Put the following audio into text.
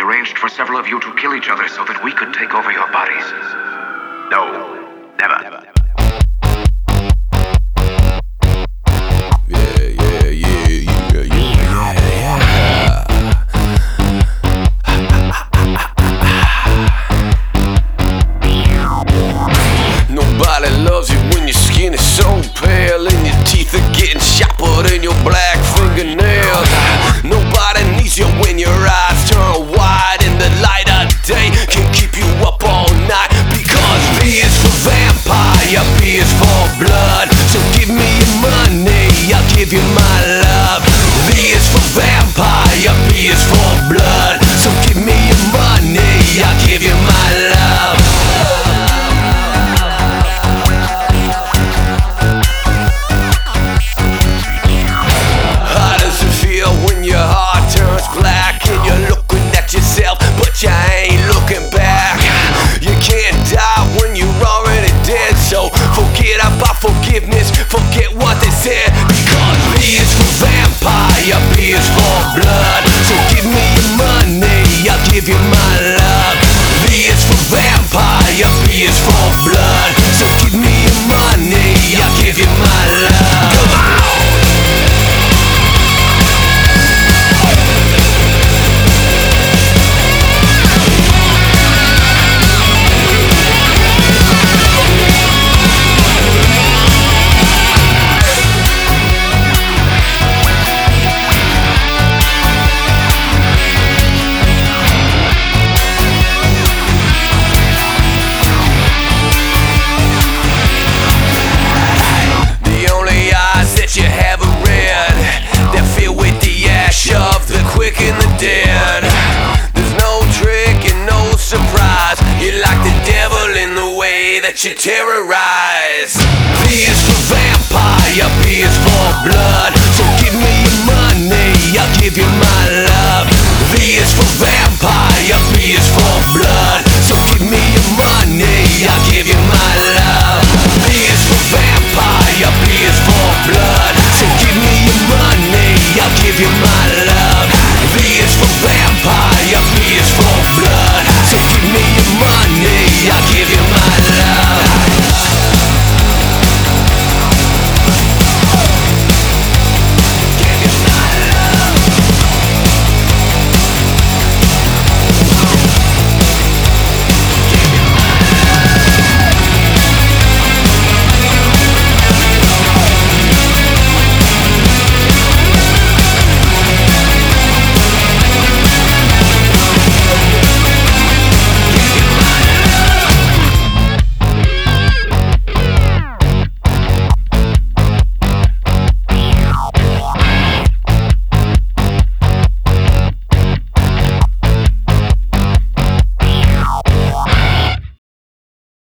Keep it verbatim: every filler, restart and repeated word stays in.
arranged for several of you to kill each other so that we could take over your bodies. No, never. never. Yeah, yeah, yeah, yeah, yeah, yeah, yeah. Nobody loves you when your skin is so pale and your teeth are getting sharper than your black fingernails. Nobody needs you when your eyes turn wide and the light of day can keep you up all night. Because B is for vampire, B is for blood. So give me your money, I'll give you my love. V is for vampire, B is for blood. So give me your money, I'll give you my love. How does it feel when your heart turns black and you're looking at yourself but you ain't looking back? You can't die when you're already dead, so forget about forgiveness, forget what they said. Because B is for vampire, B is for blood. So give me your money, I'll give you my love. V is for vampire, B is for blood. So give me your money, I'll give you my love. Come on! You have a red, they're filled with the ash of the quick and the dead. There's no trick and no surprise. You're like the devil in the way that you terrorize. B is for vampire, B is for blood. So give me your money, I'll give you my love.